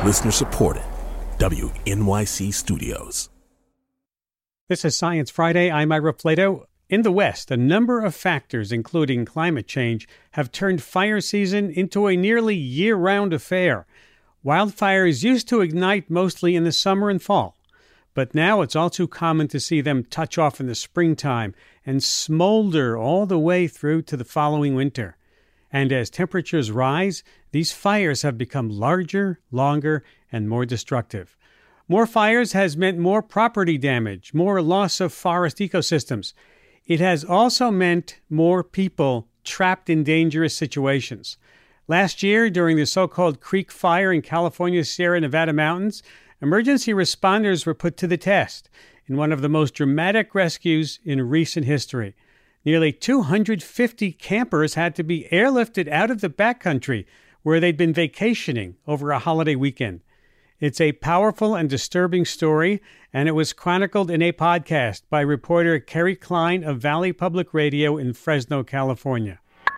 Listener supported. WNYC Studios. This is Science Friday. I'm Ira Flato. In the West, a number of factors, including climate change, have turned fire season into a nearly year-round affair. Wildfires used to ignite mostly in the summer and fall, but now it's all too common to see them touch off in the springtime and smolder all the way through to the following winter. And as temperatures rise, these fires have become larger, longer, and more destructive. More fires has meant more property damage, more loss of forest ecosystems. It has also meant more people trapped in dangerous situations. Last year, during the so-called Creek Fire in California's Sierra Nevada mountains, emergency responders were put to the test in one of the most dramatic rescues in recent history. Nearly 250 campers had to be airlifted out of the backcountry where they'd been vacationing over a holiday weekend. It's a powerful and disturbing story, and it was chronicled in a podcast by reporter Kerry Klein of Valley Public Radio in Fresno, California.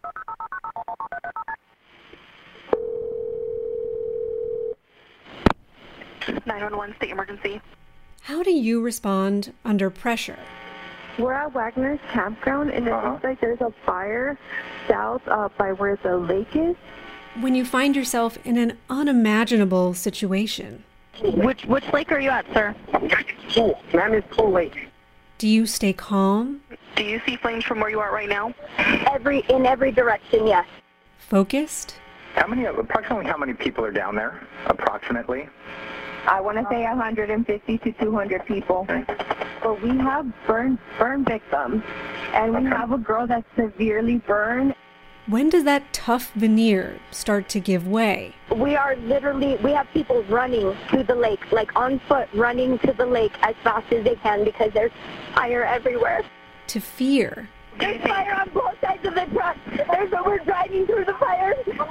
(911) State emergency. How do you respond under pressure? We're at Wagner's campground, and it looks like there's a fire south by where the lake is. When you find yourself in an unimaginable situation. Which lake are you at, sir? Pool Lake. Do you stay calm? Do you see flames from where you are right now? In every direction, yes. Focused? Approximately how many people are down there? Approximately? I want to say 150 to 200 people. But we have burn victims, and we have a girl that's severely burned. When does that tough veneer start to give way? We have people running to the lake, like on foot, running to the lake as fast as they can because there's fire everywhere. To fear. There's fire on both sides of the truck. We're driving through the fire.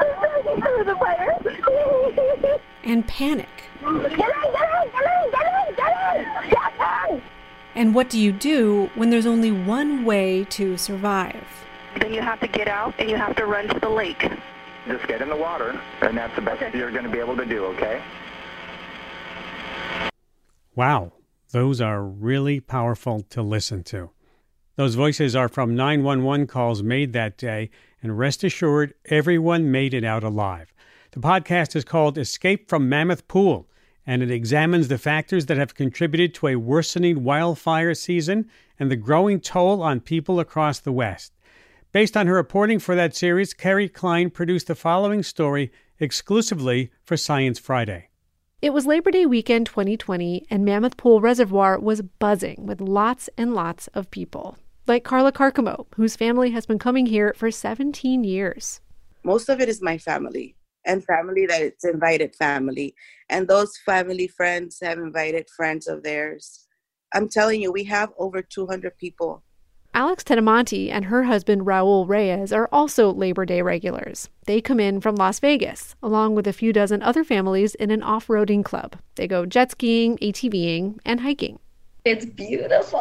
And panic. Get on! And what do you do when there's only one way to survive? Then you have to get out and you have to run to the lake. Just get in the water, and that's the best you're going to be able to do, okay? Wow, those are really powerful to listen to. Those voices are from 911 calls made that day, and rest assured, everyone made it out alive. The podcast is called Escape from Mammoth Pool, and it examines the factors that have contributed to a worsening wildfire season and the growing toll on people across the West. Based on her reporting for that series, Kerry Klein produced the following story exclusively for Science Friday. It was Labor Day weekend 2020, and Mammoth Pool Reservoir was buzzing with lots and lots of people. Like Carla Carcamo, whose family has been coming here for 17 years. Most of it is my family, and family that it's invited family. And those family friends have invited friends of theirs. I'm telling you, we have over 200 people. Alex Tenamonte and her husband Raul Reyes are also Labor Day regulars. They come in from Las Vegas, along with a few dozen other families in an off-roading club. They go jet skiing, ATVing, and hiking. It's beautiful.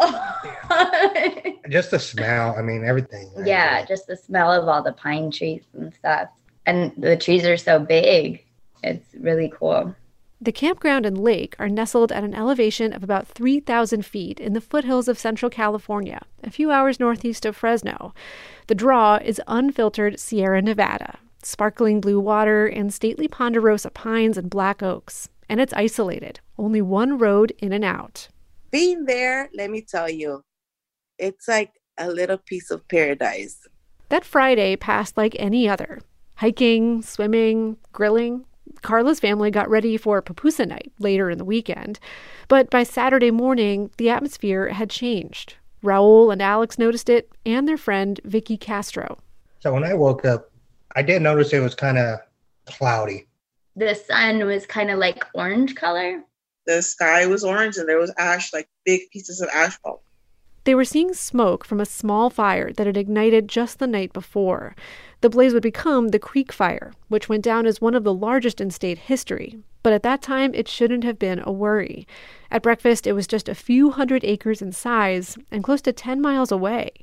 Just the smell, everything. Yeah, just the smell of all the pine trees and stuff. And the trees are so big. It's really cool. The campground and lake are nestled at an elevation of about 3,000 feet in the foothills of Central California, a few hours northeast of Fresno. The draw is unfiltered Sierra Nevada, sparkling blue water and stately ponderosa pines and black oaks. And it's isolated, only one road in and out. Being there, let me tell you, it's like a little piece of paradise. That Friday passed like any other. Hiking, swimming, grilling. Carla's family got ready for pupusa night later in the weekend. But by Saturday morning, the atmosphere had changed. Raul and Alex noticed it, and their friend Vicky Castro. So when I woke up, I did notice it was kind of cloudy. The sun was kind of like orange color. The sky was orange and there was ash, like big pieces of asphalt. They were seeing smoke from a small fire that had ignited just the night before. The blaze would become the Creek Fire, which went down as one of the largest in state history. But at that time, it shouldn't have been a worry. At breakfast, it was just a few hundred acres in size and close to 10 miles away.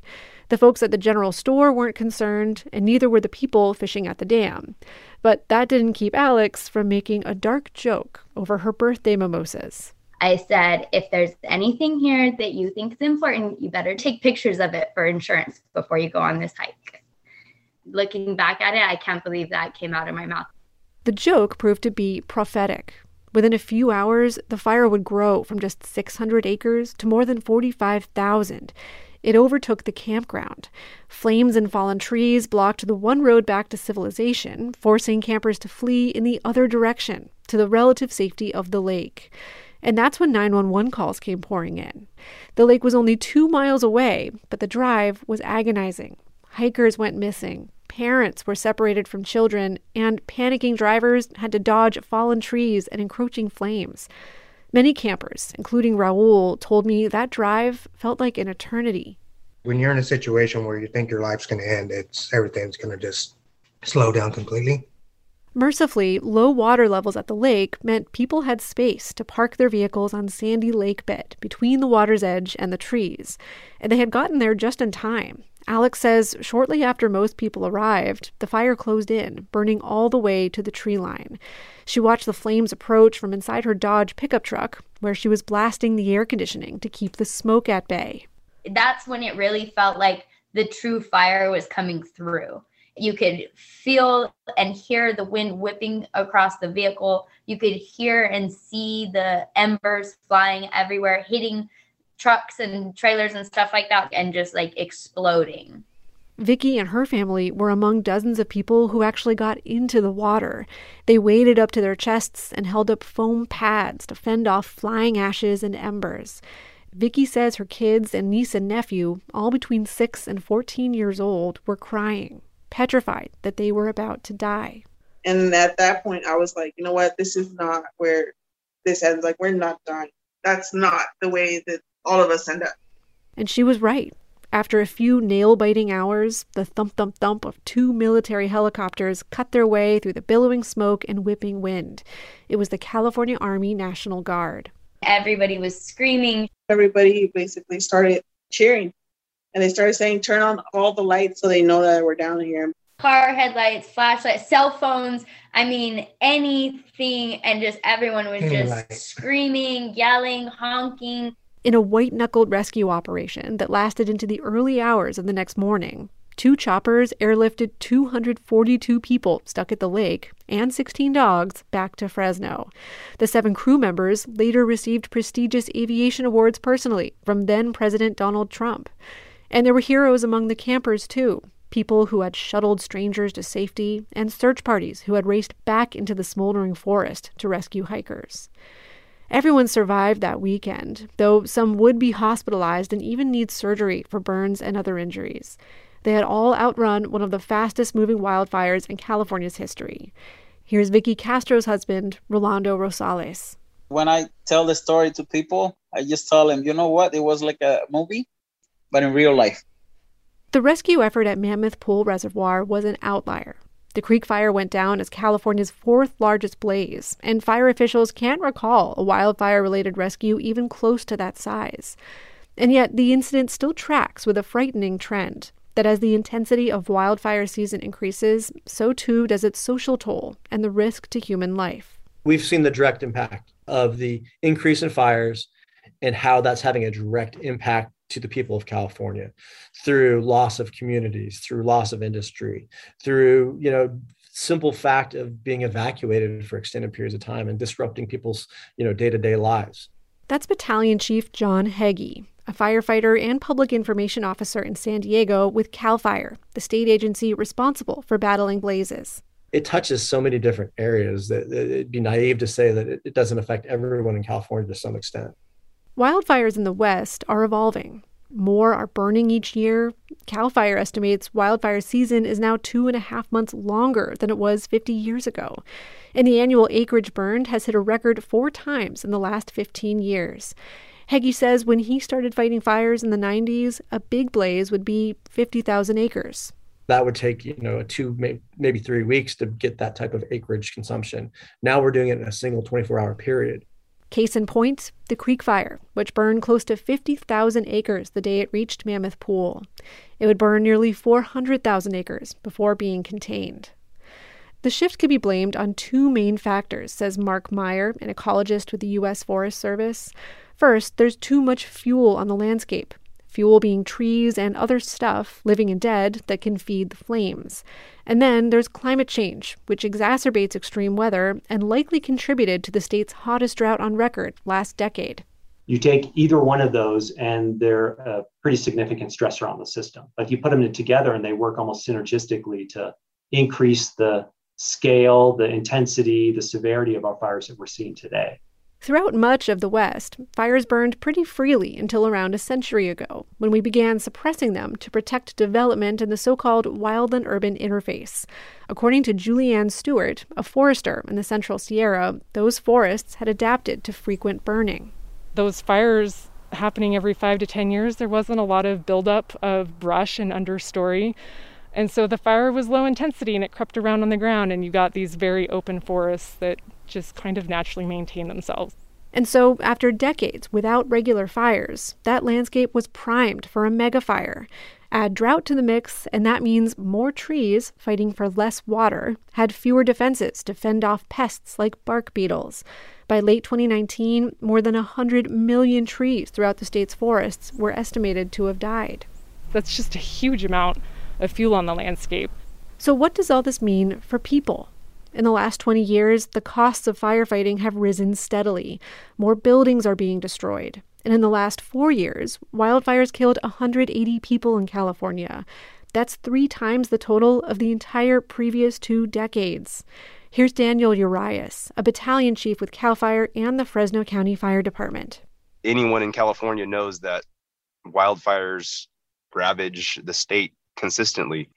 The folks at the general store weren't concerned, and neither were the people fishing at the dam. But that didn't keep Alex from making a dark joke over her birthday mimosas. I said, if there's anything here that you think is important, you better take pictures of it for insurance before you go on this hike. Looking back at it, I can't believe that came out of my mouth. The joke proved to be prophetic. Within a few hours, the fire would grow from just 600 acres to more than 45,000. It overtook the campground. Flames and fallen trees blocked the one road back to civilization, forcing campers to flee in the other direction, to the relative safety of the lake. And that's when 911 calls came pouring in. The lake was only 2 miles away, but the drive was agonizing. Hikers went missing. Parents were separated from children, and panicking drivers had to dodge fallen trees and encroaching flames. Many campers, including Raul, told me that drive felt like an eternity. When you're in a situation where you think your life's going to end, everything's going to just slow down completely. Mercifully, low water levels at the lake meant people had space to park their vehicles on sandy lake bed between the water's edge and the trees, and they had gotten there just in time. Alex says shortly after most people arrived, the fire closed in, burning all the way to the tree line. She watched the flames approach from inside her Dodge pickup truck, where she was blasting the air conditioning to keep the smoke at bay. That's when it really felt like the true fire was coming through. You could feel and hear the wind whipping across the vehicle. You could hear and see the embers flying everywhere, hitting trucks and trailers and stuff like that, and just like exploding. Vicky and her family were among dozens of people who actually got into the water. They waded up to their chests and held up foam pads to fend off flying ashes and embers. Vicky says her kids and niece and nephew, all between 6 and 14 years old, were crying, petrified that they were about to die. And at that point, I was like, you know what? This is not where this ends. Like, we're not done. That's not the way that all of us end up. And she was right. After a few nail-biting hours, the thump-thump-thump of 2 military helicopters cut their way through the billowing smoke and whipping wind. It was the California Army National Guard. Everybody was screaming. Everybody basically started cheering. And they started saying, turn on all the lights so they know that we're down here. Car headlights, flashlights, cell phones. I mean, anything. And just everyone was just screaming, yelling, honking. In a white-knuckled rescue operation that lasted into the early hours of the next morning, 2 choppers airlifted 242 people stuck at the lake and 16 dogs back to Fresno. The 7 crew members later received prestigious aviation awards personally from then-President Donald Trump. And there were heroes among the campers, too. People who had shuttled strangers to safety and search parties who had raced back into the smoldering forest to rescue hikers. Everyone survived that weekend, though some would be hospitalized and even need surgery for burns and other injuries. They had all outrun one of the fastest-moving wildfires in California's history. Here's Vicky Castro's husband, Rolando Rosales. When I tell the story to people, I just tell them, you know what? It was like a movie, but in real life. The rescue effort at Mammoth Pool Reservoir was an outlier. The creek fire went down as California's 4th largest blaze, and fire officials can't recall a wildfire-related rescue even close to that size. And yet, the incident still tracks with a frightening trend, that as the intensity of wildfire season increases, so too does its social toll and the risk to human life. We've seen the direct impact of the increase in fires and how that's having a direct impact to the people of California through loss of communities, through loss of industry, through, simple fact of being evacuated for extended periods of time and disrupting people's, day-to-day lives. That's Battalion Chief John Heggie, a firefighter and public information officer in San Diego with CAL FIRE, the state agency responsible for battling blazes. It touches so many different areas that it'd be naive to say that it doesn't affect everyone in California to some extent. Wildfires in the West are evolving. More are burning each year. CAL FIRE estimates wildfire season is now 2.5 months longer than it was 50 years ago. And the annual acreage burned has hit a record 4 times in the last 15 years. Heggie says when he started fighting fires in the 90s, a big blaze would be 50,000 acres. That would take, 2, maybe 3 weeks to get that type of acreage consumption. Now we're doing it in a single 24-hour period. Case in point, the Creek Fire, which burned close to 50,000 acres the day it reached Mammoth Pool. It would burn nearly 400,000 acres before being contained. The shift could be blamed on two main factors, says Mark Meyer, an ecologist with the U.S. Forest Service. First, there's too much fuel on the landscape. Fuel being trees and other stuff, living and dead, that can feed the flames. And then there's climate change, which exacerbates extreme weather and likely contributed to the state's hottest drought on record last decade. You take either one of those and they're a pretty significant stressor on the system. But you put them together and they work almost synergistically to increase the scale, the intensity, the severity of our fires that we're seeing today. Throughout much of the West, fires burned pretty freely until around a century ago, when we began suppressing them to protect development in the so-called wildland-urban interface. According to Julianne Stewart, a forester in the Central Sierra, those forests had adapted to frequent burning. Those fires happening every 5 to 10 years, there wasn't a lot of buildup of brush and understory. And so the fire was low intensity and it crept around on the ground, and you got these very open forests that just kind of naturally maintain themselves. And so, after decades without regular fires, that landscape was primed for a megafire. Add drought to the mix, and that means more trees, fighting for less water, had fewer defenses to fend off pests like bark beetles. By late 2019, more than 100 million trees throughout the state's forests were estimated to have died. That's just a huge amount of fuel on the landscape. So what does all this mean for people? In the last 20 years, the costs of firefighting have risen steadily. More buildings are being destroyed. And in the last 4 years, wildfires killed 180 people in California. That's 3 times the total of the entire previous 2 decades. Here's Daniel Urias, a battalion chief with CAL FIRE and the Fresno County Fire Department. Anyone in California knows that wildfires ravage the state consistently.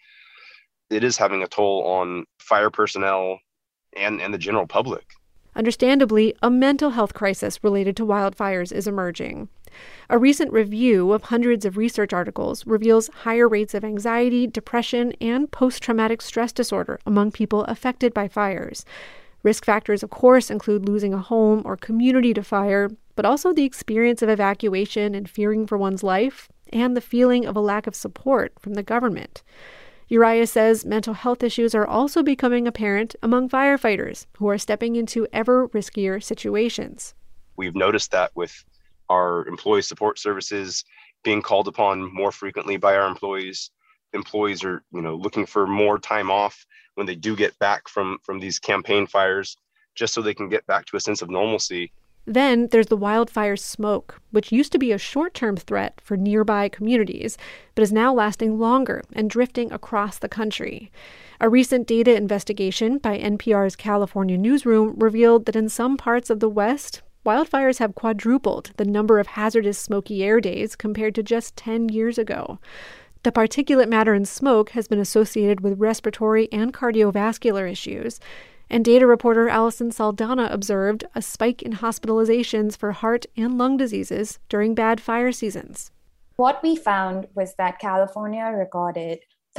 It is having a toll on fire personnel and the general public. Understandably, a mental health crisis related to wildfires is emerging. A recent review of hundreds of research articles reveals higher rates of anxiety, depression, and post-traumatic stress disorder among people affected by fires. Risk factors, of course, include losing a home or community to fire, but also the experience of evacuation and fearing for one's life, and the feeling of a lack of support from the government. Uriah says mental health issues are also becoming apparent among firefighters who are stepping into ever riskier situations. We've noticed that with our employee support services being called upon more frequently by our employees. Employees are, looking for more time off when they do get back from these campaign fires, just so they can get back to a sense of normalcy. Then there's the wildfire smoke, which used to be a short-term threat for nearby communities, but is now lasting longer and drifting across the country. A recent data investigation by NPR's California newsroom revealed that in some parts of the West, wildfires have quadrupled the number of hazardous smoky air days compared to just 10 years ago. The particulate matter in smoke has been associated with respiratory and cardiovascular issues, and data reporter Allison Saldana observed a spike in hospitalizations for heart and lung diseases during bad fire seasons. What we found was that California recorded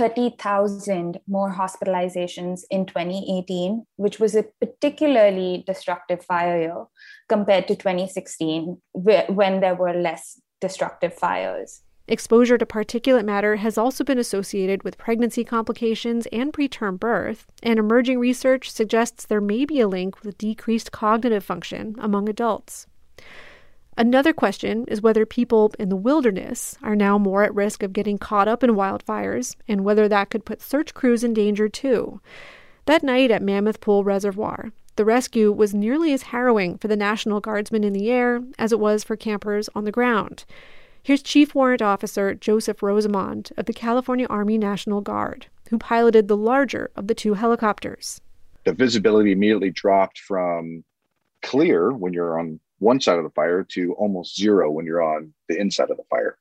30,000 more hospitalizations in 2018, which was a particularly destructive fire year compared to 2016, when there were less destructive fires. Exposure to particulate matter has also been associated with pregnancy complications and preterm birth, and emerging research suggests there may be a link with decreased cognitive function among adults. Another question is whether people in the wilderness are now more at risk of getting caught up in wildfires, and whether that could put search crews in danger too. That night at Mammoth Pool Reservoir, the rescue was nearly as harrowing for the National Guardsmen in the air as it was for campers on the ground. Here's Chief Warrant Officer Joseph Rosamond of the California Army National Guard, who piloted the larger of the 2 helicopters. The visibility immediately dropped from clear when you're on one side of the fire to almost zero when you're on the inside of the fire.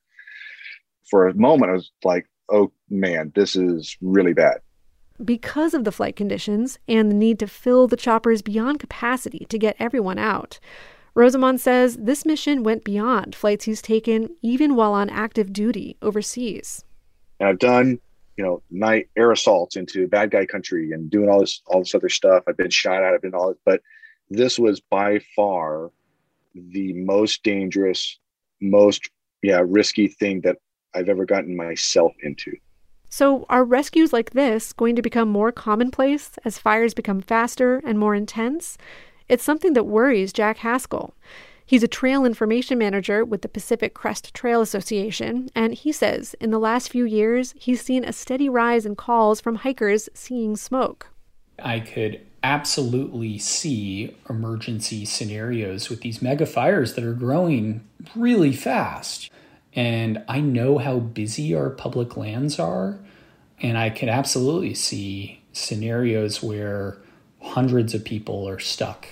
For a moment, I was like, oh man, this is really bad. Because of the flight conditions and the need to fill the choppers beyond capacity to get everyone out, Rosamond says this mission went beyond flights he's taken even while on active duty overseas. And I've done, night air assaults into bad guy country and doing all this other stuff. I've been shot at, I've been all this, but this was by far the most dangerous, most risky thing that I've ever gotten myself into. So are rescues like this going to become more commonplace as fires become faster and more intense? It's something that worries Jack Haskell. He's a trail information manager with the Pacific Crest Trail Association, and he says in the last few years, he's seen a steady rise in calls from hikers seeing smoke. I could absolutely see emergency scenarios with these mega fires that are growing really fast. And I know how busy our public lands are, and I can absolutely see scenarios where hundreds of people are stuck.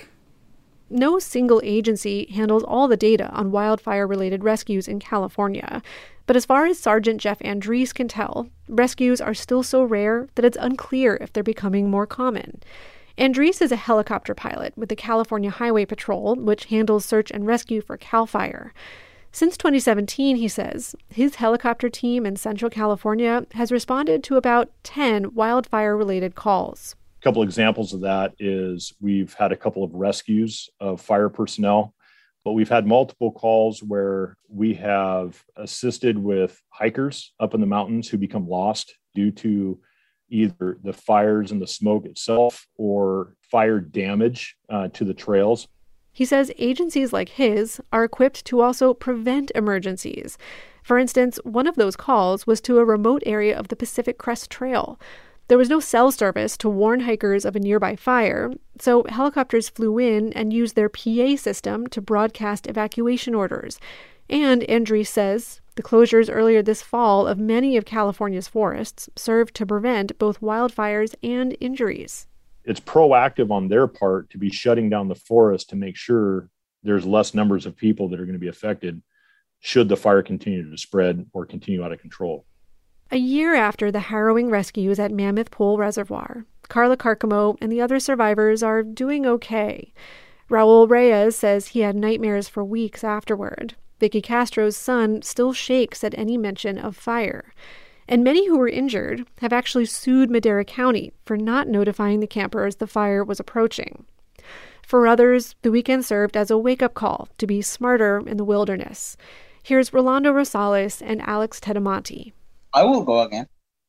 No single agency handles all the data on wildfire-related rescues in California. But as far as Sergeant Jeff Andrees can tell, rescues are still so rare that it's unclear if they're becoming more common. Andrees is a helicopter pilot with the California Highway Patrol, which handles search and rescue for CAL FIRE. Since 2017, he says, his helicopter team in Central California has responded to about 10 wildfire-related calls. A couple examples of that is we've had a couple of rescues of fire personnel, but we've had multiple calls where we have assisted with hikers up in the mountains who become lost due to either the fires and the smoke itself or fire damage to the trails. He says agencies like his are equipped to also prevent emergencies. For instance, one of those calls was to a remote area of the Pacific Crest Trail. There was no cell service to warn hikers of a nearby fire, so helicopters flew in and used their PA system to broadcast evacuation orders. And Andrees says the closures earlier this fall of many of California's forests served to prevent both wildfires and injuries. It's proactive on their part to be shutting down the forest to make sure there's less numbers of people that are going to be affected should the fire continue to spread or continue out of control. A year after the harrowing rescues at Mammoth Pool Reservoir, Carla Carcamo and the other survivors are doing okay. Raul Reyes says he had nightmares for weeks afterward. Vicky Castro's son still shakes at any mention of fire. And many who were injured have actually sued Madera County for not notifying the campers the fire was approaching. For others, the weekend served as a wake-up call to be smarter in the wilderness. Here's Rolando Rosales and Alex Tedamonte. I will go again.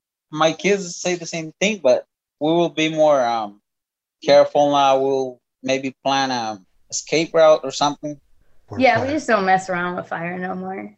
My kids say the same thing, but we will be more careful now. We'll maybe plan an escape route or something. Yeah, we just don't mess around with fire no more.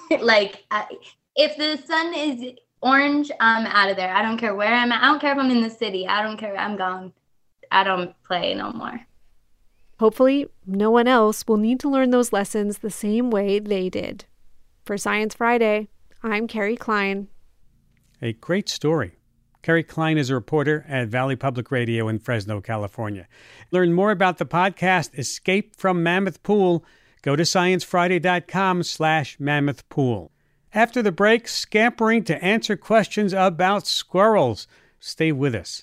If the sun is orange, I'm out of there. I don't care where I'm at. I don't care if I'm in the city. I don't care. I'm gone. I don't play no more. Hopefully, no one else will need to learn those lessons the same way they did. For Science Friday, I'm Carrie Klein. A great story. Carrie Klein is a reporter at Valley Public Radio in Fresno, California. Learn more about the podcast Escape from Mammoth Pool. Go to sciencefriday.com/Mammoth Pool. After the break, scampering to answer questions about squirrels. Stay with us.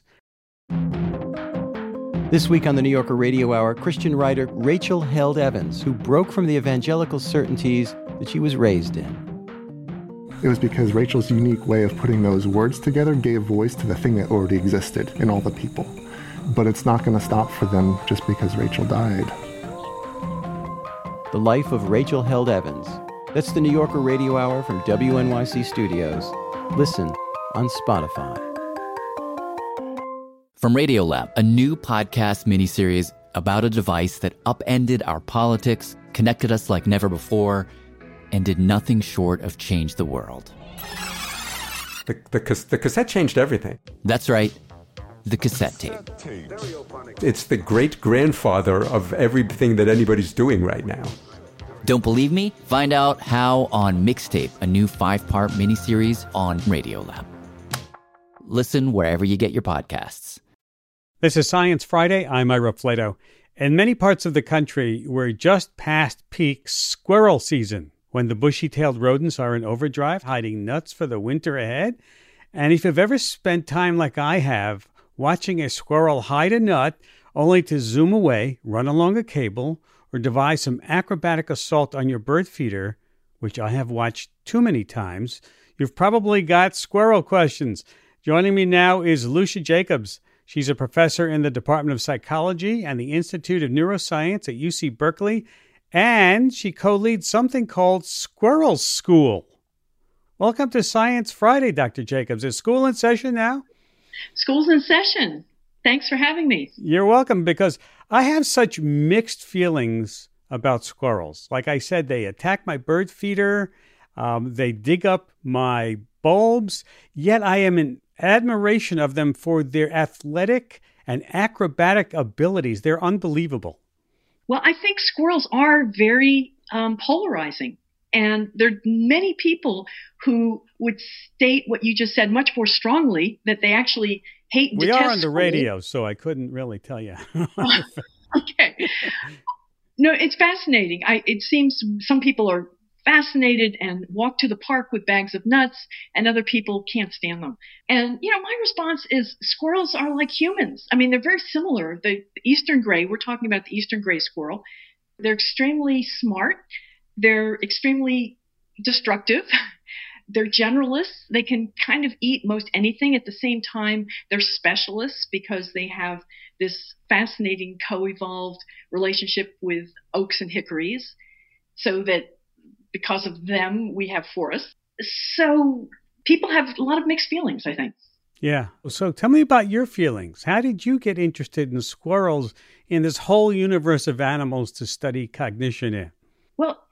This week on the New Yorker Radio Hour, Christian writer Rachel Held Evans, who broke from the evangelical certainties that she was raised in. It was because Rachel's unique way of putting those words together gave voice to the thing that already existed in all the people. But it's not going to stop for them just because Rachel died. The Life of Rachel Held Evans. That's the New Yorker Radio Hour from WNYC Studios. Listen on Spotify. From Radiolab, a new podcast miniseries about a device that upended our politics, connected us like never before, and did nothing short of change the world. The cassette changed everything. That's right, the cassette tape. It's the great-grandfather of everything that anybody's doing right now. Don't believe me? Find out how on Mixtape, a new 5-part miniseries on Radiolab. Listen wherever you get your podcasts. This is Science Friday. I'm Ira Flato. In many parts of the country, we're just past peak squirrel season, when the bushy-tailed rodents are in overdrive, hiding nuts for the winter ahead. And if you've ever spent time like I have, watching a squirrel hide a nut, only to zoom away, run along a cable, or devise some acrobatic assault on your bird feeder, which I have watched too many times, you've probably got squirrel questions. Joining me now is Lucia Jacobs. She's a professor in the Department of Psychology and the Institute of Neuroscience at UC Berkeley, and she co-leads something called Squirrel School. Welcome to Science Friday, Dr. Jacobs. Is school in session now? School's in session. Thanks for having me. You're welcome, because I have such mixed feelings about squirrels. Like I said, they attack my bird feeder. They dig up my bulbs. Yet I am in admiration of them for their athletic and acrobatic abilities. They're unbelievable. Well, I think squirrels are very polarizing. And there are many people who would state what you just said much more strongly, that they actually hate and detest We are on the school. radio, so I couldn't really tell you. Okay. No, it's fascinating. It seems some people are fascinated and walk to the park with bags of nuts, and other people can't stand them. And, my response is squirrels are like humans. I mean, they're very similar. The eastern gray, we're talking about the eastern gray squirrel. They're extremely smart. They're extremely destructive. They're generalists. They can kind of eat most anything. At the same time, they're specialists because they have this fascinating co-evolved relationship with oaks and hickories, so that because of them, we have forests. So people have a lot of mixed feelings, I think. Yeah. So tell me about your feelings. How did you get interested in squirrels in this whole universe of animals to study cognition in? Well,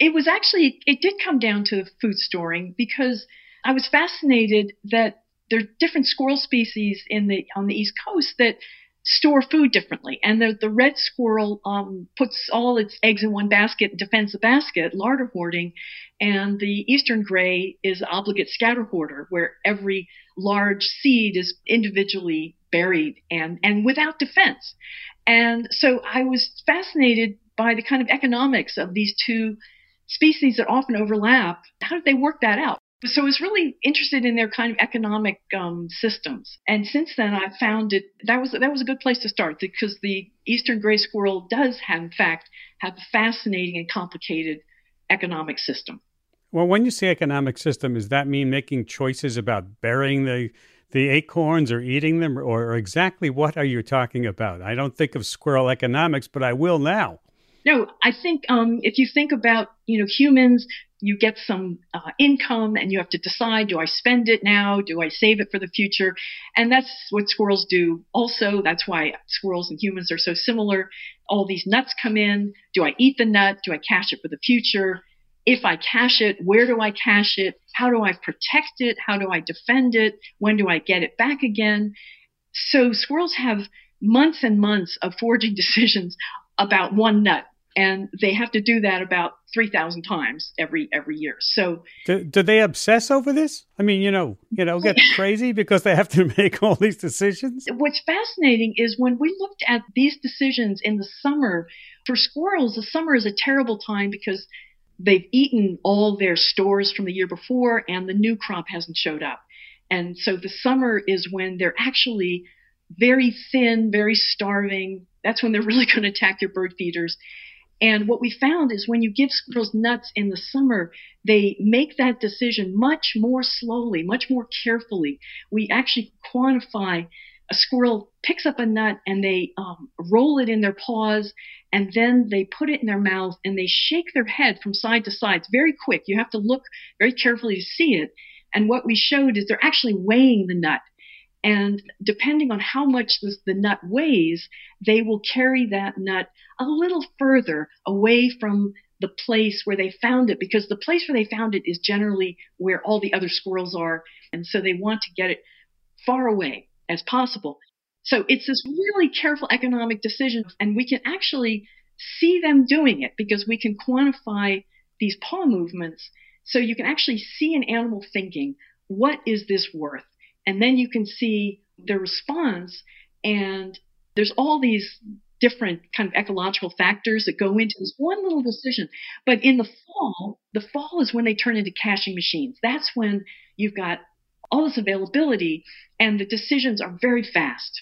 it did come down to food storing, because I was fascinated that there are different squirrel species on the East Coast that store food differently. And the red squirrel puts all its eggs in one basket and defends the basket, larder hoarding. And the eastern gray is obligate scatter hoarder, where every large seed is individually buried and without defense. And so I was fascinated by the kind of economics of these two species that often overlap. How did they work that out? So I was really interested in their kind of economic systems. And since then, I found that was a good place to start, because the eastern gray squirrel does in fact have a fascinating and complicated economic system. Well, when you say economic system, does that mean making choices about burying the acorns or eating them, or exactly what are you talking about? I don't think of squirrel economics, but I will now. No, I think if you think about, humans, you get some income and you have to decide, do I spend it now? Do I save it for the future? And that's what squirrels do also. That's why squirrels and humans are so similar. All these nuts come in. Do I eat the nut? Do I cache it for the future? If I cache it, where do I cache it? How do I protect it? How do I defend it? When do I get it back again? So squirrels have months and months of foraging decisions about one nut. And they have to do that about 3,000 times every year. So, do they obsess over this? I mean, get crazy because they have to make all these decisions? What's fascinating is when we looked at these decisions in the summer, for squirrels, the summer is a terrible time because they've eaten all their stores from the year before and the new crop hasn't showed up. And so the summer is when they're actually very thin, very starving. That's when they're really going to attack your bird feeders. And what we found is when you give squirrels nuts in the summer, they make that decision much more slowly, much more carefully. We actually quantify a squirrel picks up a nut and they roll it in their paws, and then they put it in their mouth and they shake their head from side to side. It's very quick. You have to look very carefully to see it. And what we showed is they're actually weighing the nut. And depending on how much the nut weighs, they will carry that nut a little further away from the place where they found it, because the place where they found it is generally where all the other squirrels are. And so they want to get it far away as possible. So it's this really careful economic decision. And we can actually see them doing it because we can quantify these paw movements. So you can actually see an animal thinking, what is this worth? And then you can see their response, and there's all these different kind of ecological factors that go into this one little decision. But in the fall is when they turn into caching machines. That's when you've got all this availability, and the decisions are very fast.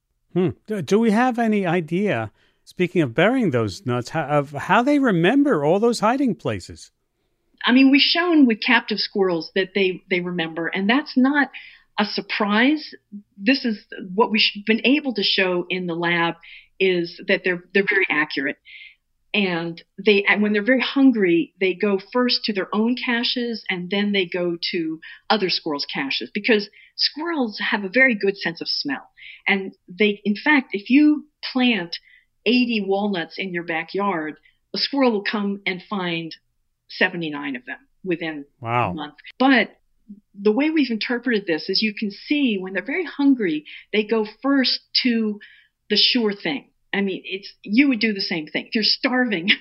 Do we have any idea, speaking of burying those nuts, of how they remember all those hiding places? I mean, we've shown with captive squirrels that they remember, and that's not a surprise. This is what we've been able to show in the lab, is that they're very accurate. And when they're very hungry, they go first to their own caches and then they go to other squirrels' caches, because squirrels have a very good sense of smell. And in fact, if you plant 80 walnuts in your backyard, a squirrel will come and find 79 of them within a month. But the way we've interpreted this is, you can see when they're very hungry, they go first to the sure thing. I mean, you would do the same thing. If you're starving,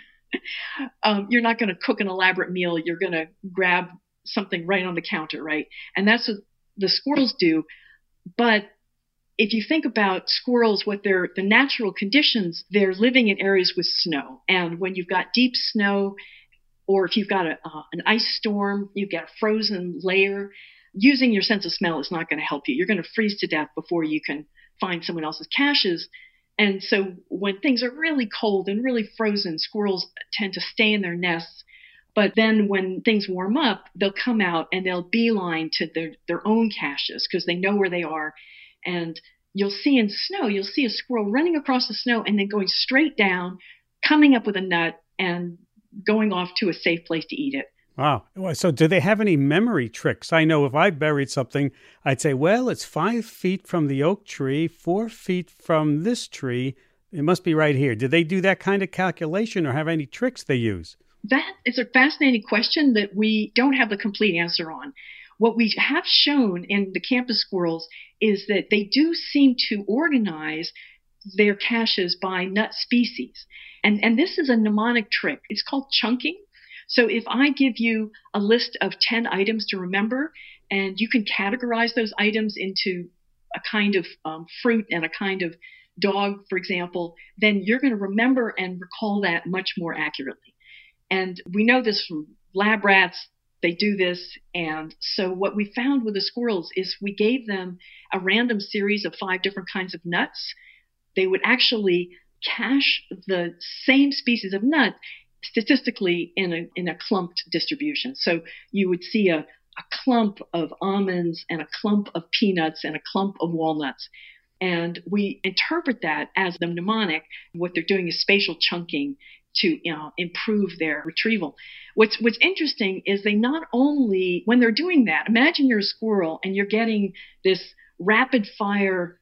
you're not going to cook an elaborate meal. You're going to grab something right on the counter, right? And that's what the squirrels do. But if you think about squirrels, the natural conditions, they're living in areas with snow. And when you've got deep snow, or if you've got an ice storm, you've got a frozen layer, using your sense of smell is not going to help you. You're going to freeze to death before you can find someone else's caches. And so when things are really cold and really frozen, squirrels tend to stay in their nests. But then when things warm up, they'll come out and they'll beeline to their own caches, because they know where they are. And you'll see in snow, you'll see a squirrel running across the snow and then going straight down, coming up with a nut and going off to a safe place to eat it. Wow. So do they have any memory tricks? I know if I buried something, I'd say, well, it's 5 feet from the oak tree, 4 feet from this tree. It must be right here. Did they do that kind of calculation or have any tricks they use? That is a fascinating question that we don't have the complete answer on. What we have shown in the campus squirrels is that they do seem to organize their caches by nut species. And this is a mnemonic trick. It's called chunking. So if I give you a list of 10 items to remember, and you can categorize those items into a kind of fruit and a kind of dog, for example, then you're going to remember and recall that much more accurately. And we know this from lab rats. They do this. And so what we found with the squirrels is we gave them a random series of 5 different kinds of nuts. They would actually cache the same species of nut statistically in a clumped distribution. So you would see a clump of almonds and a clump of peanuts and a clump of walnuts. And we interpret that as the mnemonic. What they're doing is spatial chunking to improve their retrieval. What's interesting is they not only, when they're doing that, imagine you're a squirrel and you're getting this rapid fire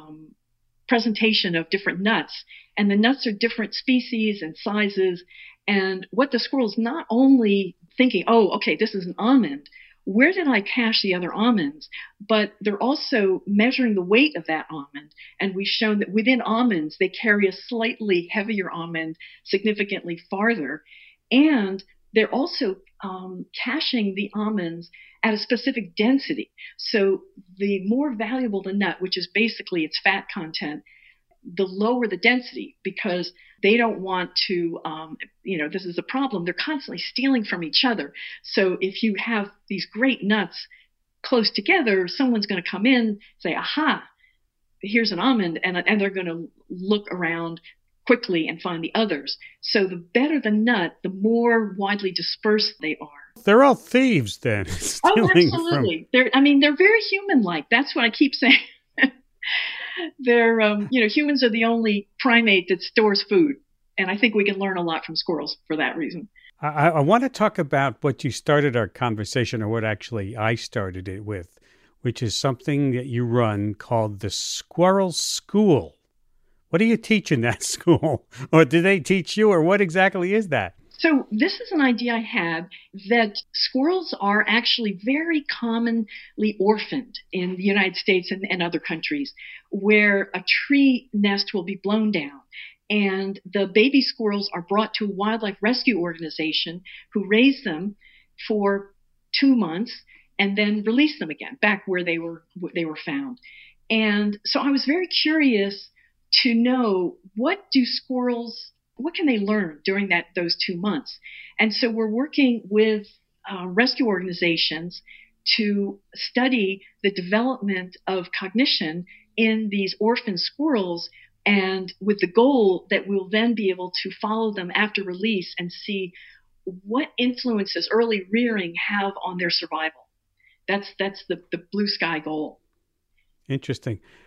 presentation of different nuts, and the nuts are different species and sizes. And what the squirrel's not only thinking, oh, okay, this is an almond, where did I cache the other almonds? But they're also measuring the weight of that almond. And we've shown that within almonds, they carry a slightly heavier almond significantly farther. And they're also caching the almonds at a specific density. So the more valuable the nut, which is basically its fat content, the lower the density, because they don't want to, this is a problem. They're constantly stealing from each other. So if you have these great nuts close together, someone's going to come in, say, aha, here's an almond, and they're going to look around quickly and find the others. So the better the nut, the more widely dispersed they are. They're all thieves then. Oh, absolutely. They're very human-like. That's what I keep saying. They're, humans are the only primate that stores food. And I think we can learn a lot from squirrels for that reason. I want to talk about what you started our conversation, or what actually I started it with, which is something that you run called the Squirrel School. What do you teach in that school? Or do they teach you, or what exactly is that? So this is an idea I had, that squirrels are actually very commonly orphaned in the United States and other countries, where a tree nest will be blown down. And the baby squirrels are brought to a wildlife rescue organization who raise them for 2 months and then release them again back where they were found. And so I was very curious to know, what can they learn during those 2 months? And so we're working with rescue organizations to study the development of cognition in these orphan squirrels, and with the goal that we'll then be able to follow them after release and see what influences early rearing have on their survival. That's the blue sky goal. Interesting.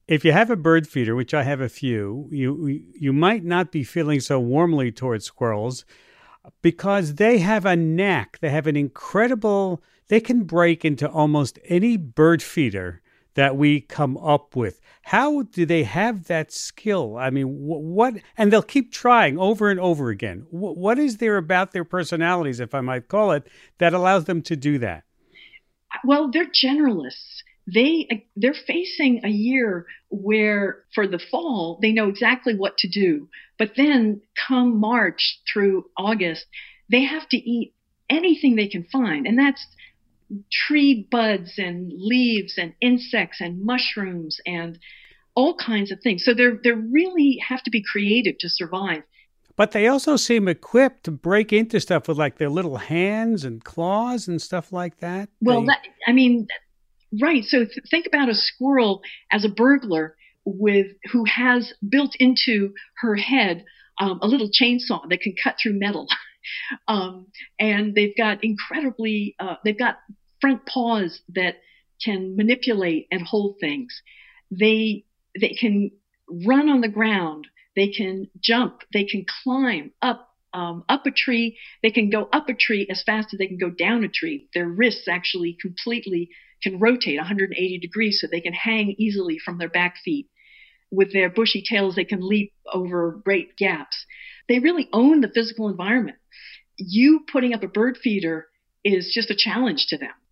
If you have a bird feeder, which I have a few, you might not be feeling so warmly towards squirrels because they have a knack. They have an incredible, they can break into almost any bird feeder that we come up with. How do they have that skill? I mean, what? And they'll keep trying over and over again. What is there about their personalities, if I might call it, that allows them to do that? Well, they're generalists. They're facing a year where for the fall, they know exactly what to do. But then come March through August, they have to eat anything they can find. And that's tree buds and leaves and insects and mushrooms and all kinds of things. So they really have to be creative to survive. But they also seem equipped to break into stuff with like their little hands and claws and stuff like that. Well, right. So think about a squirrel as a burglar who has built into her head a little chainsaw that can cut through metal. And they've got they've got front paws that can manipulate and hold things. They can run on the ground. They can jump. They can climb up a tree. They can go up a tree as fast as they can go down a tree. Their wrists actually completely can rotate 180 degrees so they can hang easily from their back feet. With their bushy tails, they can leap over great gaps. They really own the physical environment. You putting up a bird feeder is just a challenge to them.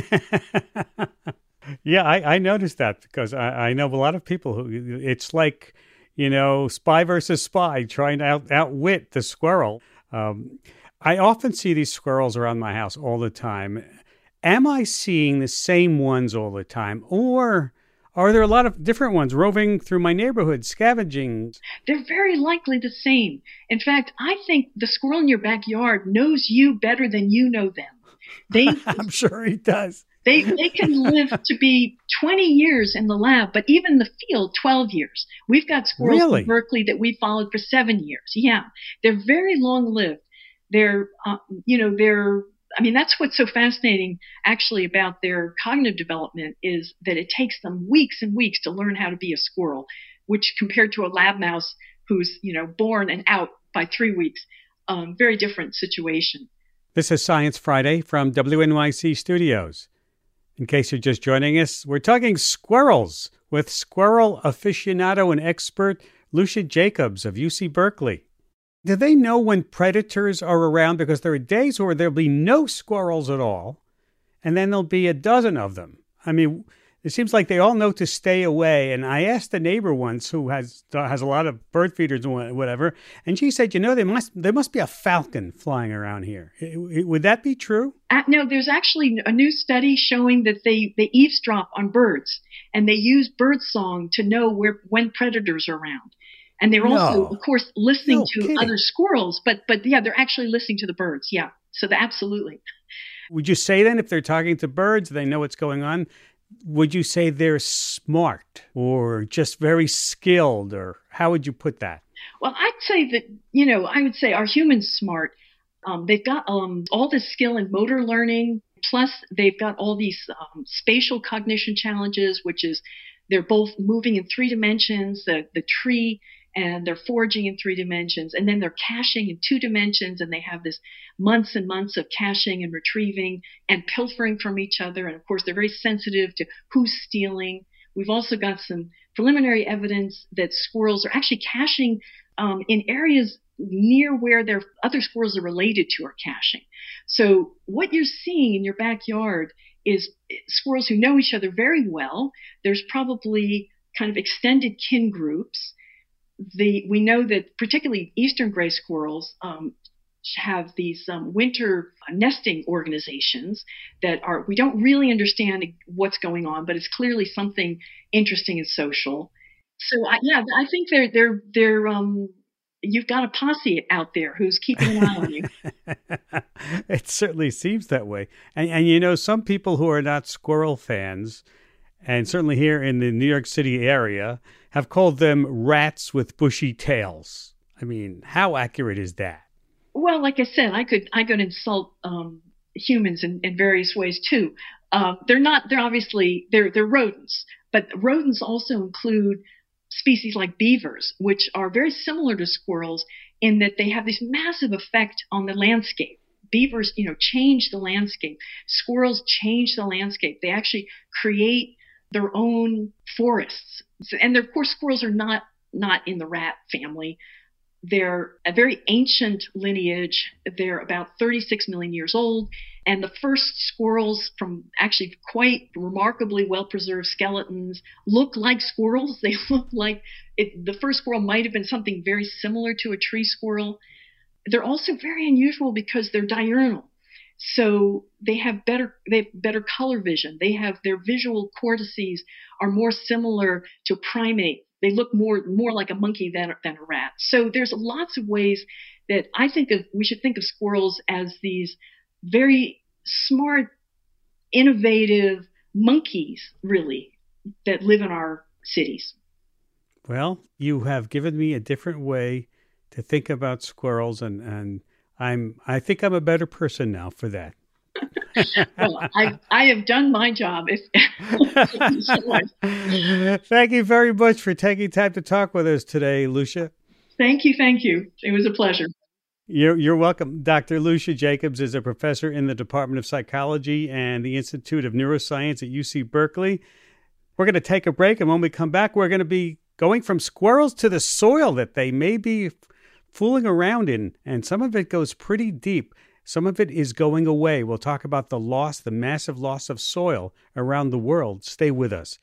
Yeah, I noticed that because I know a lot of people who it's like, spy versus spy trying to outwit the squirrel. I often see these squirrels around my house all the time. Am I seeing the same ones all the time? Or are there a lot of different ones roving through my neighborhood, scavenging? They're very likely the same. In fact, I think the squirrel in your backyard knows you better than you know them. I'm sure he does. They can live to be 20 years in the lab, but even in the field, 12 years. We've got squirrels in Berkeley that we followed for 7 years. Yeah, they're very long-lived. That's what's so fascinating actually about their cognitive development is that it takes them weeks and weeks to learn how to be a squirrel, which compared to a lab mouse who's, born and out by 3 weeks, very different situation. This is Science Friday from WNYC Studios. In case you're just joining us, we're talking squirrels with squirrel aficionado and expert Lucia Jacobs of UC Berkeley. Do they know when predators are around? Because there are days where there'll be no squirrels at all, and then there'll be a dozen of them. I mean, it seems like they all know to stay away. And I asked a neighbor once who has a lot of bird feeders and whatever, and she said, there must be a falcon flying around here. Would that be true? No, there's actually a new study showing that they eavesdrop on birds, and they use bird song to know when predators are around. And they're also, of course, listening to other squirrels, but yeah, they're actually listening to the birds. Yeah, so absolutely. Would you say then if they're talking to birds, they know what's going on? Would you say they're smart or just very skilled, or how would you put that? Well, I'd say that, I would say are humans smart? They've got all this skill in motor learning, plus they've got all these spatial cognition challenges, which is they're both moving in 3 dimensions, the tree, and they're foraging in 3 dimensions, and then they're caching in 2 dimensions, and they have this months and months of caching and retrieving and pilfering from each other. And of course, they're very sensitive to who's stealing. We've also got some preliminary evidence that squirrels are actually caching in areas near where their other squirrels are related to are caching. So what you're seeing in your backyard is squirrels who know each other very well. There's probably kind of extended kin groups. We know that particularly eastern gray squirrels have these winter nesting organizations that we don't really understand what's going on, but it's clearly something interesting and social. So I think they're you've got a posse out there who's keeping an eye on you. It certainly seems that way. And some people who are not squirrel fans, and certainly here in the New York City area, have called them rats with bushy tails. I mean, how accurate is that? Well, like I said, I could insult humans in various ways too. They're obviously rodents, But rodents also include species like beavers, which are very similar to squirrels in that they have this massive effect on the landscape. Beavers, change the landscape. Squirrels change the landscape. They actually create their own forests. And of course, squirrels are not in the rat family. They're a very ancient lineage. They're about 36 million years old. And the first squirrels from actually quite remarkably well-preserved skeletons look like squirrels. They look like the first squirrel might have been something very similar to a tree squirrel. They're also very unusual because they're diurnal. So they have better color vision. Their visual cortices are more similar to a primate. They look more like a monkey than a rat. So there's lots of ways that I think we should think of squirrels as these very smart, innovative monkeys, really, that live in our cities. Well, you have given me a different way to think about squirrels, and I think I'm a better person now for that. Well, I have done my job. Thank you so much. Thank you very much for taking time to talk with us today, Lucia. Thank you. It was a pleasure. You're welcome. Dr. Lucia Jacobs is a professor in the Department of Psychology and the Institute of Neuroscience at UC Berkeley. We're going to take a break, and when we come back, we're going to be going from squirrels to the soil that they may be fooling around in, and some of it goes pretty deep. Some of it is going away. We'll talk about the massive loss of soil around the world. Stay with us.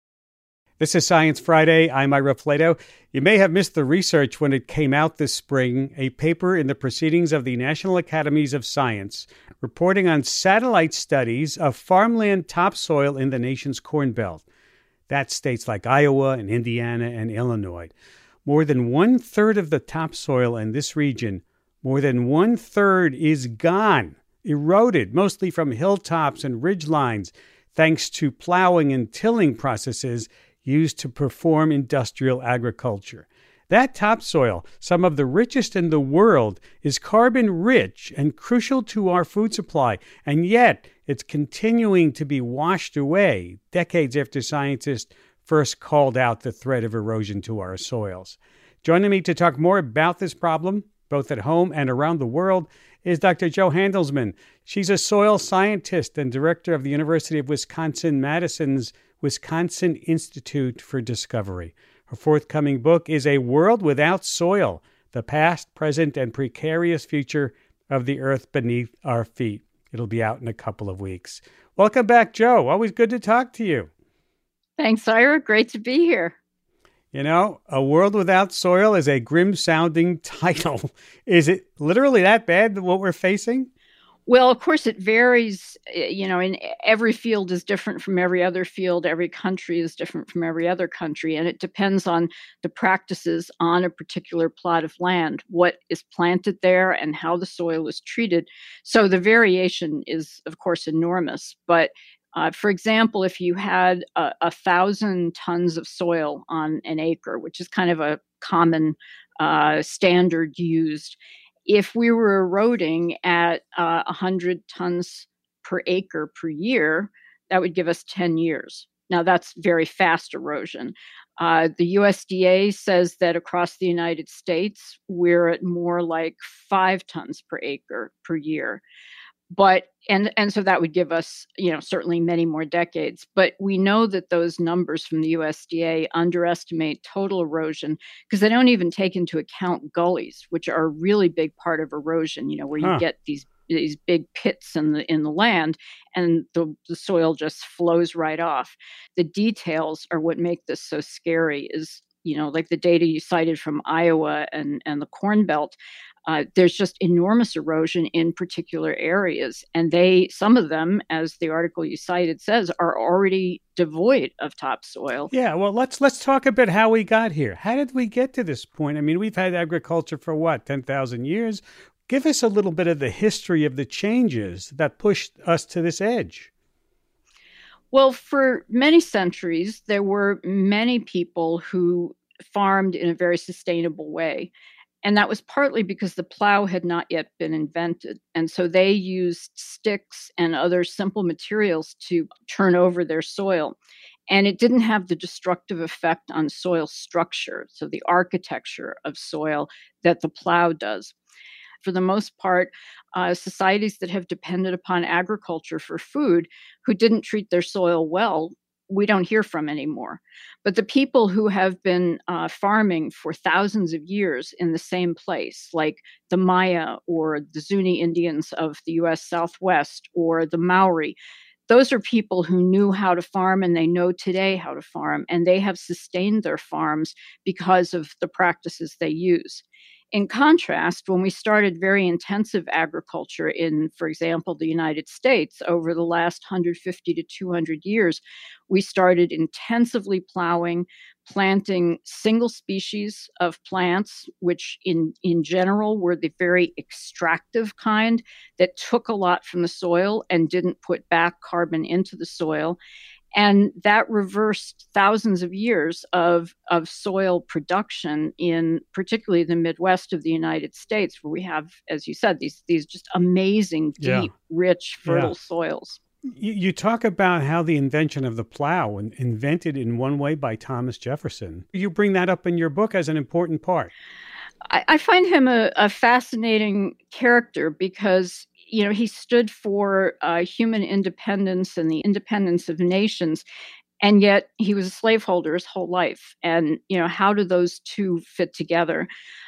This is Science Friday. I'm Ira Flatow. You may have missed the research when it came out this spring, a paper in the Proceedings of the National Academies of Science reporting on satellite studies of farmland topsoil in the nation's Corn Belt. That's states like Iowa and Indiana and Illinois. More than 1/3 of the topsoil in this region, more than 1/3 is gone, eroded, mostly from hilltops and ridgelines, thanks to plowing and tilling processes used to perform industrial agriculture. That topsoil, some of the richest in the world, is carbon-rich and crucial to our food supply, and yet it's continuing to be washed away decades after scientists first called out the threat of erosion to our soils. Joining me to talk more about this problem, both at home and around the world, is Dr. Jo Handelsman. She's a soil scientist and director of the University of Wisconsin-Madison's Wisconsin Institute for Discovery. Her forthcoming book is A World Without Soil, The Past, Present, and Precarious Future of the Earth Beneath Our Feet. It'll be out in a couple of weeks. Welcome back, Jo. Always good to talk to you. Thanks, Ira. Great to be here. You know, A World Without Soil is a grim-sounding title. Is it literally that bad, what we're facing? Well, of course, it varies. In every field is different from every other field. Every country is different from every other country. And it depends on the practices on a particular plot of land, what is planted there and how the soil is treated. So the variation is, of course, enormous. But for example, if you had 1,000 tons of soil on an acre, which is kind of a common standard used, if we were eroding at 100 tons per acre per year, that would give us 10 years. Now, that's very fast erosion. The USDA says that across the United States, we're at more like 5 tons per acre per year. But and so that would give us, certainly many more decades. But we know that those numbers from the USDA underestimate total erosion because they don't even take into account gullies, which are a really big part of erosion. Where you get these big pits in the land, and the soil just flows right off. The details are what make this so scary. Is like the data you cited from Iowa and the Corn Belt. There's just enormous erosion in particular areas, and some of them, as the article you cited says, are already devoid of topsoil. Yeah, well, let's talk a bit how we got here. How did we get to this point? I mean, we've had agriculture for 10,000 years. Give us a little bit of the history of the changes that pushed us to this edge. Well, for many centuries, there were many people who farmed in a very sustainable way. And that was partly because the plow had not yet been invented. And so they used sticks and other simple materials to turn over their soil. And it didn't have the destructive effect on soil structure, so the architecture of soil, that the plow does. For the most part, societies that have depended upon agriculture for food, who didn't treat their soil well, we don't hear from anymore. But the people who have been farming for thousands of years in the same place, like the Maya or the Zuni Indians of the U.S. Southwest or the Maori, those are people who knew how to farm, and they know today how to farm, and they have sustained their farms because of the practices they use. In contrast, when we started very intensive agriculture in, for example, the United States over the last 150 to 200 years, we started intensively plowing, planting single species of plants, which in general were the very extractive kind that took a lot from the soil and didn't put back carbon into the soil. And that reversed thousands of years of soil production in particularly the Midwest of the United States, where we have, as you said, these just amazing, deep, rich, fertile soils. You talk about how the invention of the plow, invented in one way by Thomas Jefferson. You bring that up in your book as an important part. I find him a fascinating character because he stood for human independence and the independence of nations, and yet he was a slaveholder his whole life. And, how do those two fit together?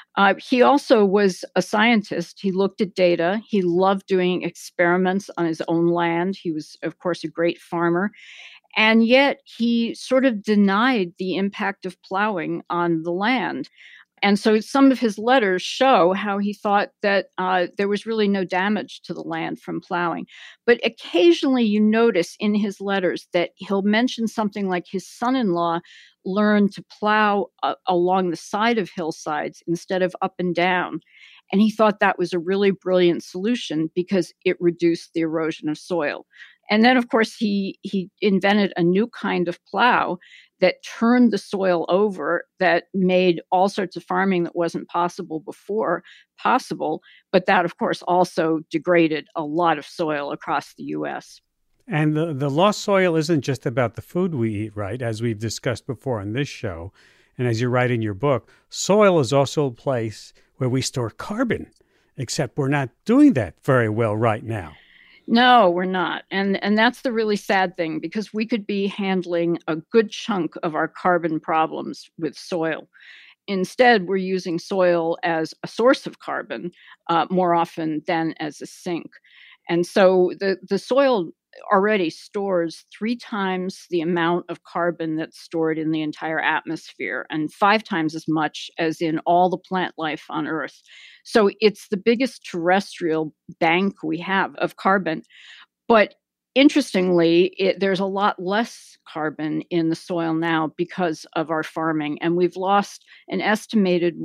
He also was a scientist. He looked at data. He loved doing experiments on his own land. He was, of course, a great farmer. And yet he sort of denied the impact of plowing on the land. And so some of his letters show how he thought that there was really no damage to the land from plowing. But occasionally you notice in his letters that he'll mention something like his son-in-law learned to plow along the side of hillsides instead of up and down. And he thought that was a really brilliant solution because it reduced the erosion of soil. And then, of course, he invented a new kind of plow that turned the soil over, that made all sorts of farming that wasn't possible before possible. But that, of course, also degraded a lot of soil across the U.S. And the lost soil isn't just about the food we eat, right? As we've discussed before on this show, and as you write in your book, soil is also a place where we store carbon, except we're not doing that very well right now. No, we're not. And that's the really sad thing, because we could be handling a good chunk of our carbon problems with soil. Instead, we're using soil as a source of carbon more often than as a sink. And so the soil already stores 3 times the amount of carbon that's stored in the entire atmosphere, and 5 times as much as in all the plant life on Earth. So it's the biggest terrestrial bank we have of carbon. But interestingly, there's a lot less carbon in the soil now because of our farming, and we've lost an estimated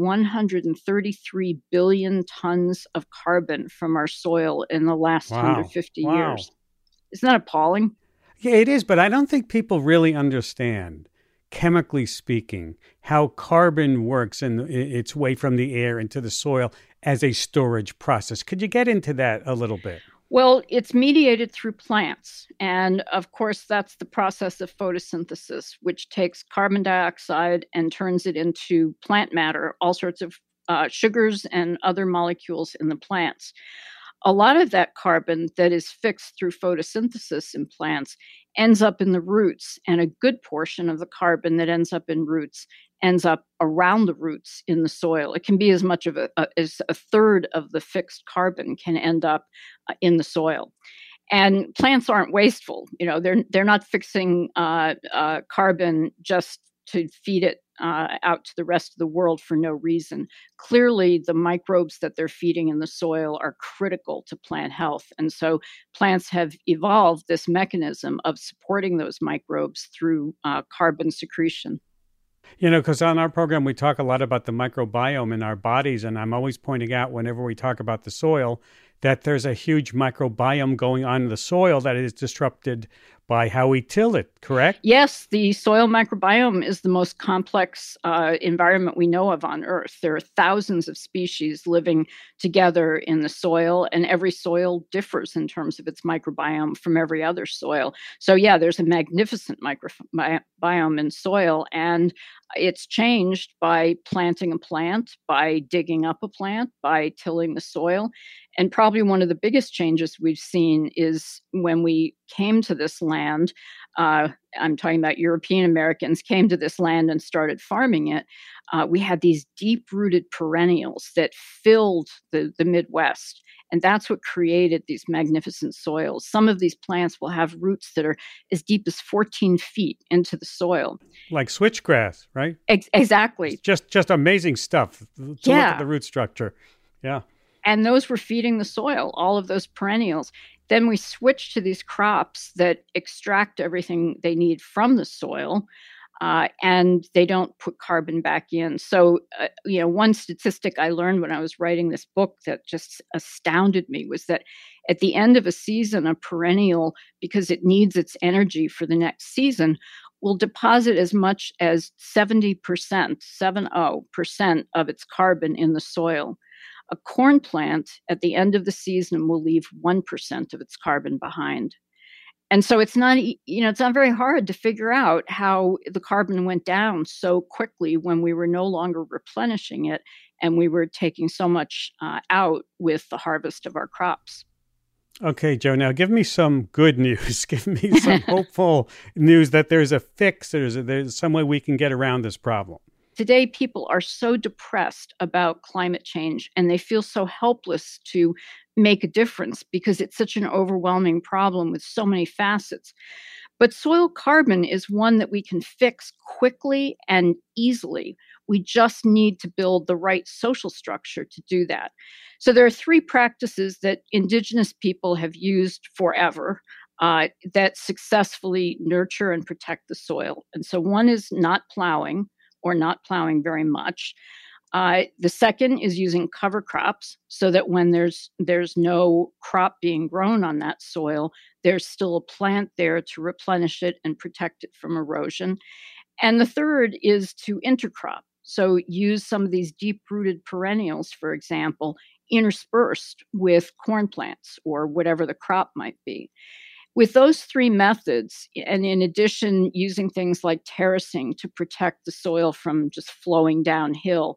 133 billion tons of carbon from our soil in the last 150 years. Isn't that appalling? Yeah, it is, but I don't think people really understand, chemically speaking, how carbon works in its way from the air into the soil as a storage process. Could you get into that a little bit? Well, it's mediated through plants. And of course, that's the process of photosynthesis, which takes carbon dioxide and turns it into plant matter, all sorts of sugars and other molecules in the plants. A lot of that carbon that is fixed through photosynthesis in plants ends up in the roots, and a good portion of the carbon that ends up in roots ends up around the roots in the soil. It can be as much of as a third of the fixed carbon can end up in the soil. And plants aren't wasteful. They're not fixing carbon just to feed it out to the rest of the world for no reason. Clearly, the microbes that they're feeding in the soil are critical to plant health. And so plants have evolved this mechanism of supporting those microbes through carbon secretion. Because on our program, we talk a lot about the microbiome in our bodies, and I'm always pointing out whenever we talk about the soil that there's a huge microbiome going on in the soil that is disrupted by how we till it, correct? Yes, the soil microbiome is the most complex environment we know of on Earth. There are thousands of species living together in the soil, and every soil differs in terms of its microbiome from every other soil. So yeah, there's a magnificent microbiome in soil, and it's changed by planting a plant, by digging up a plant, by tilling the soil. And probably one of the biggest changes we've seen is when we came to this land, I'm talking about European Americans came to this land and started farming it. We had these deep-rooted perennials that filled the Midwest. And that's what created these magnificent soils. Some of these plants will have roots that are as deep as 14 feet into the soil. Like switchgrass, right? Exactly. It's just amazing stuff to look at the root structure. Yeah. And those were feeding the soil, all of those perennials. Then we switched to these crops that extract everything they need from the soil, and they don't put carbon back in. So, one statistic I learned when I was writing this book that just astounded me was that at the end of a season, a perennial, because it needs its energy for the next season, will deposit as much as 70% of its carbon in the soil. A corn plant at the end of the season will leave 1% of its carbon behind. And so it's not very hard to figure out how the carbon went down so quickly when we were no longer replenishing it and we were taking so much out with the harvest of our crops. Okay, Jo, now give me some good news. Give me some hopeful news that there's a fix, there's some way we can get around this problem. Today, people are so depressed about climate change and they feel so helpless to make a difference because it's such an overwhelming problem with so many facets. But soil carbon is one that we can fix quickly and easily. We just need to build the right social structure to do that. So there are 3 practices that indigenous people have used forever that successfully nurture and protect the soil. And so one is not plowing, or not plowing very much. The second is using cover crops so that when there's no crop being grown on that soil, there's still a plant there to replenish it and protect it from erosion. And the third is to intercrop. So use some of these deep-rooted perennials, for example, interspersed with corn plants or whatever the crop might be. With those 3 methods, and in addition, using things like terracing to protect the soil from just flowing downhill,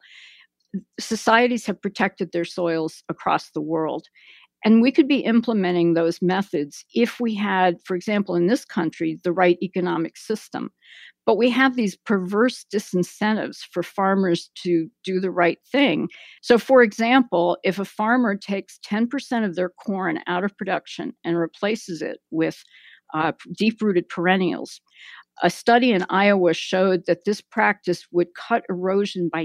societies have protected their soils across the world. And we could be implementing those methods if we had, for example, in this country, the right economic system. But we have these perverse disincentives for farmers to do the right thing. So, for example, if a farmer takes 10% of their corn out of production and replaces it with deep-rooted perennials, a study in Iowa showed that this practice would cut erosion by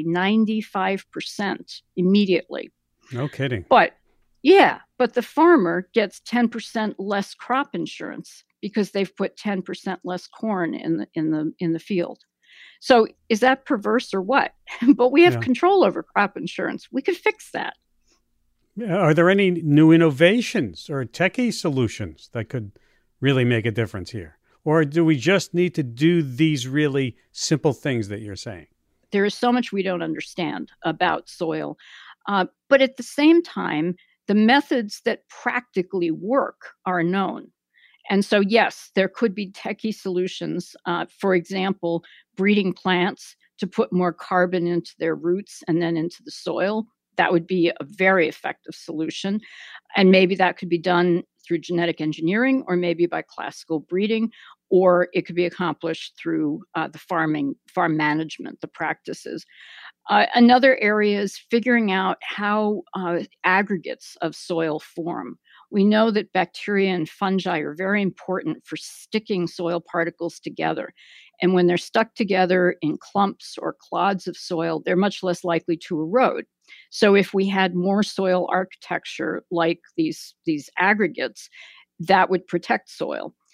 95% immediately. No kidding. But the farmer gets 10% less crop insurance because they've put 10% less corn in the field. So is that perverse or what? But we have control over crop insurance. We could fix that. Are there any new innovations or techie solutions that could really make a difference here? Or do we just need to do these really simple things that you're saying? There is so much we don't understand about soil. But at the same time, the methods that practically work are known. And so, yes, there could be techie solutions. For example, breeding plants to put more carbon into their roots and then into the soil. That would be a very effective solution. And maybe that could be done through genetic engineering or maybe by classical breeding, or it could be accomplished through the farm management, the practices. Another area is figuring out how aggregates of soil form. We know that bacteria and fungi are very important for sticking soil particles together. And when they're stuck together in clumps or clods of soil, they're much less likely to erode. So if we had more soil architecture like these aggregates, that would protect soil.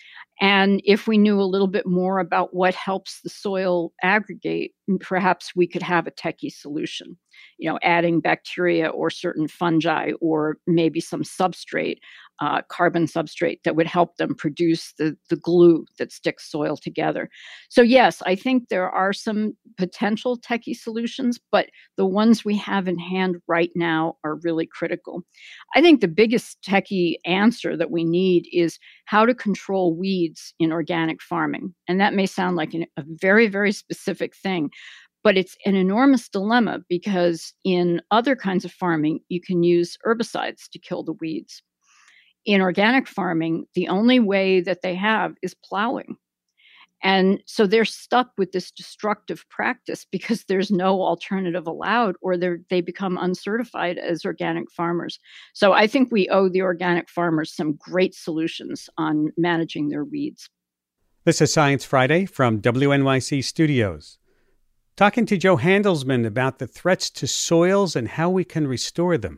And if we knew a little bit more about what helps the soil aggregate, perhaps we could have a techie solution, adding bacteria or certain fungi or maybe some substrate, carbon substrate that would help them produce the glue that sticks soil together. So yes, I think there are some potential techie solutions, but the ones we have in hand right now are really critical. I think the biggest techie answer that we need is how to control weeds in organic farming. And that may sound like a very, very specific thing, but it's an enormous dilemma because in other kinds of farming, you can use herbicides to kill the weeds. In organic farming, the only way that they have is plowing. And so they're stuck with this destructive practice because there's no alternative allowed, or they become uncertified as organic farmers. So I think we owe the organic farmers some great solutions on managing their weeds. This is Science Friday from WNYC Studios. Talking to Joe Handelsman about the threats to soils and how we can restore them.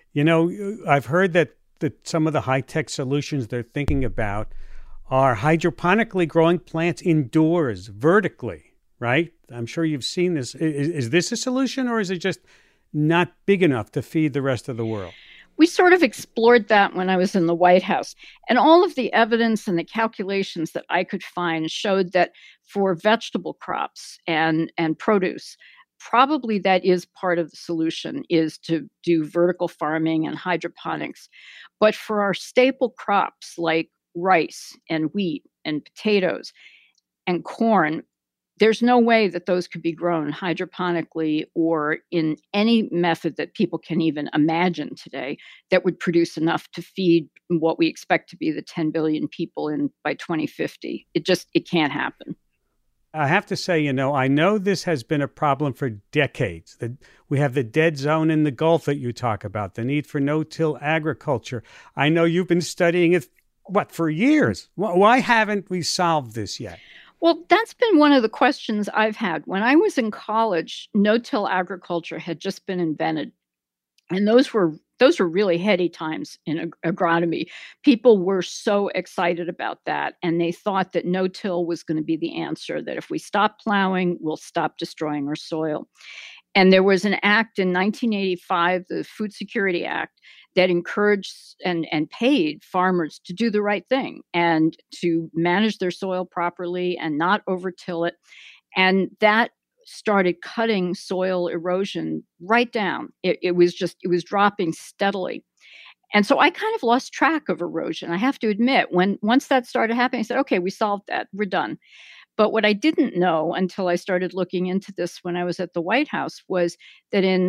I've heard that some of the high-tech solutions they're thinking about are hydroponically growing plants indoors, vertically, right? I'm sure you've seen this. Is this a solution, or is it just not big enough to feed the rest of the world? We sort of explored that when I was in the White House. And all of the evidence and the calculations that I could find showed that for vegetable crops and produce, probably that is part of the solution, is to do vertical farming and hydroponics. But for our staple crops like rice and wheat and potatoes and corn, there's no way that those could be grown hydroponically or in any method that people can even imagine today that would produce enough to feed what we expect to be the 10 billion people by 2050. It can't happen. I have to say, I know this has been a problem for decades. We have the dead zone in the Gulf that you talk about, the need for no-till agriculture. I know you've been studying it, for years? Why haven't we solved this yet? Well, that's been one of the questions I've had. When I was in college, no-till agriculture had just been invented. And those were really heady times in agronomy. People were so excited about that, and they thought that no-till was going to be the answer, that if we stop plowing, we'll stop destroying our soil. And there was an act in 1985, the Food Security Act, that encouraged and paid farmers to do the right thing and to manage their soil properly and not overtill it. And that started cutting soil erosion right down. It was dropping steadily. And so I kind of lost track of erosion, I have to admit. Once that started happening, I said, okay, we solved that, we're done. But what I didn't know until I started looking into this when I was at the White House was that in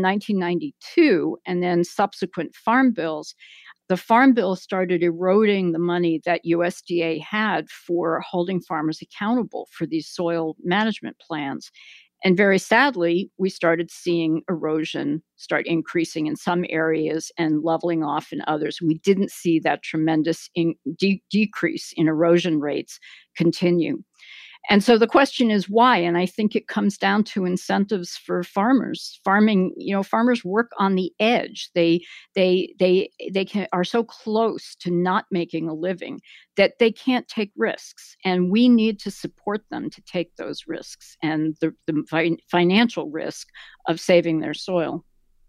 1992 and then subsequent farm bills, the Farm Bill started eroding the money that USDA had for holding farmers accountable for these soil management plans. And very sadly, we started seeing erosion start increasing in some areas and leveling off in others. We didn't see that tremendous decrease in erosion rates continue. And so the question is why? And I think it comes down to incentives for farmers. Farmers work on the edge. They are so close to not making a living that they can't take risks. And we need to support them to take those risks and the financial risk of saving their soil.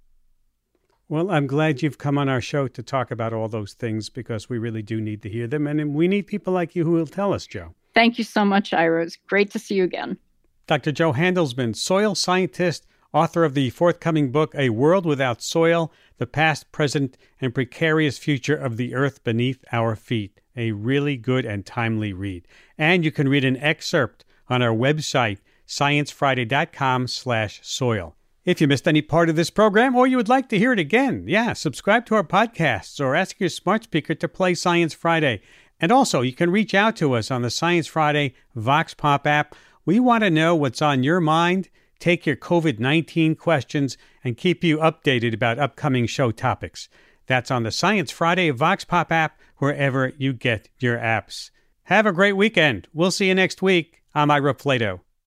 Well, I'm glad you've come on our show to talk about all those things, because we really do need to hear them. And we need people like you who will tell us, Joe. Thank you so much, Ira. It's great to see you again. Dr. Joe Handelsman, soil scientist, author of the forthcoming book, A World Without Soil, The Past, Present, and Precarious Future of the Earth Beneath Our Feet. A really good and timely read. And you can read an excerpt on our website, sciencefriday.com/soil. If you missed any part of this program or you would like to hear it again, subscribe to our podcasts or ask your smart speaker to play Science Friday. And also, you can reach out to us on the Science Friday Vox Pop app. We want to know what's on your mind, take your COVID-19 questions, and keep you updated about upcoming show topics. That's on the Science Friday Vox Pop app, wherever you get your apps. Have a great weekend. We'll see you next week. I'm Ira Flato.